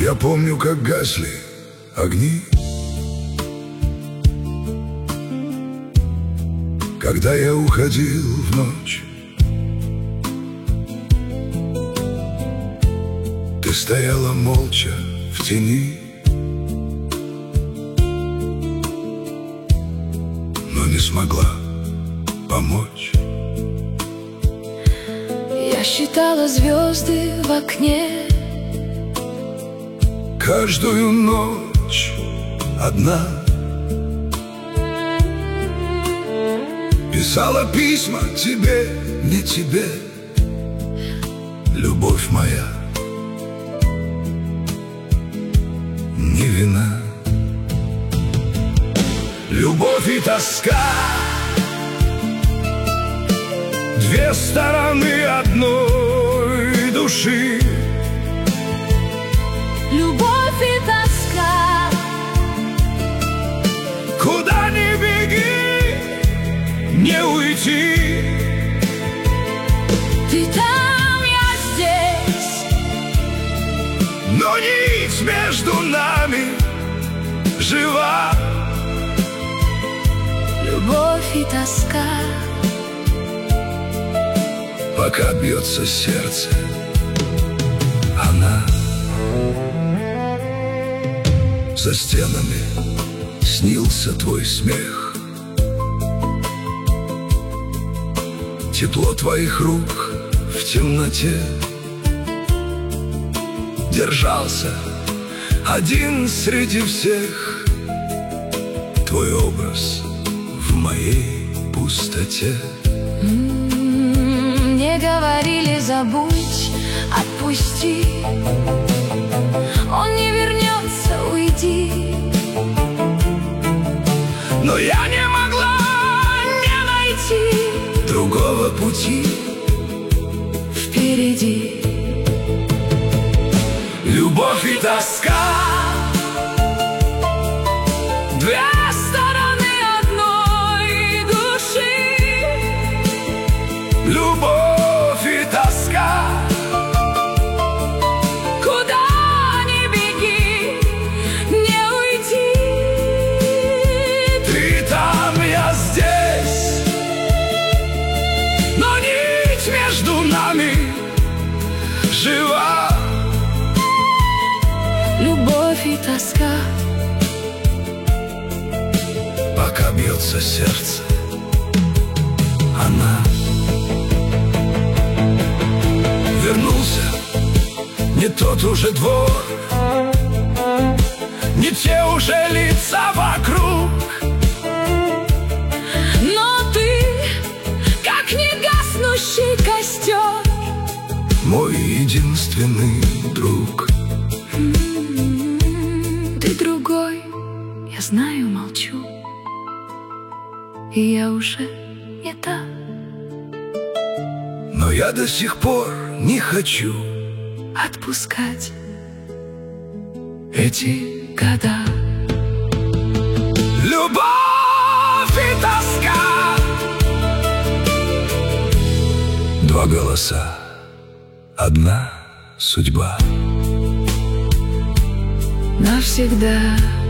Я помню, как гасли огни, когда я уходил в ночь. Ты стояла молча в тени, но не смогла помочь. Я считала звезды в окне, каждую ночь одна. Писала письма тебе, не тебе, любовь моя, не вина. Любовь и тоска — две стороны одной души. любовь и тоска. Куда ни беги, не уйти. Ты там, я здесь, но нить между нами жива. любовь и тоска. Пока бьется сердце, она за стенами снился твой смех, тепло твоих рук в темноте. Держался один среди всех, твой образ в моей пустоте. Мне говорили: забудь, отпусти, он не вернется, уйди. Но я не могла Не найти другого пути впереди. Любовь и тоска — две стороны одной души. Любовь и тоска. Куда ни беги, не уйти. Ты там, я здесь, но нить между нами жива. Любовь и тоска. Пока бьется сердце, она. Вернулся не тот уже двор, не те уже лица вокруг. Но ты, как негаснущий костер, Мой единственный друг. ты другой, я знаю, молчу, и я уже не та. Но я до сих пор не хочу Отпускать эти года. любовь и тоска. Два голоса, одна судьба. Навсегда.